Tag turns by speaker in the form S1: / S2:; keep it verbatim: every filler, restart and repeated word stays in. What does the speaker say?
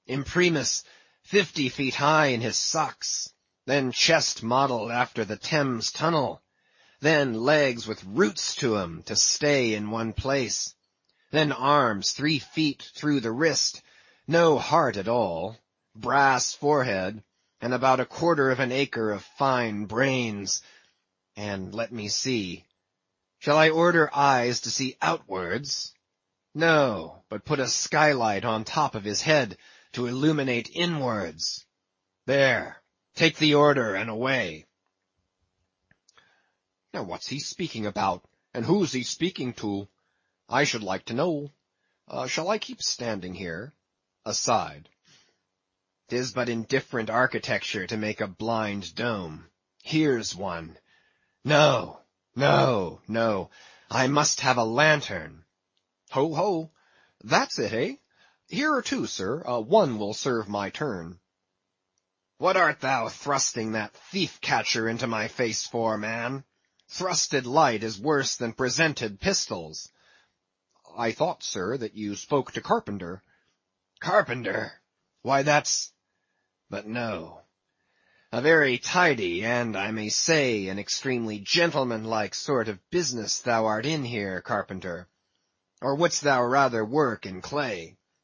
S1: imprimis, fifty feet high in his socks, then chest modelled after the Thames Tunnel, then legs with roots to 'em to stay in one place, then arms three feet through the wrist, no heart at all, brass forehead, and about a quarter of an acre of fine brains, and let me see, shall I order eyes to see outwards? No, but put a skylight on top of his head to illuminate inwards. There, take the order and away. Now what's he speaking about, and who's he speaking to? I should like to know. Uh, shall I keep standing here? Aside. 'Tis but indifferent architecture to make a blind dome. Here's one. No, no, no, I must have a lantern. Ho, ho, that's it, eh? Here are two, sir, uh, one will serve my turn. What art thou thrusting that thief-catcher into my face for, man? Thrusted light is worse than presented pistols. I thought, sir, that you spoke to Carpenter. Carpenter? Why, that's... But no. A very tidy, and I may say, an extremely gentlemanlike sort of business thou art in here, Carpenter. Or wouldst thou rather work in clay?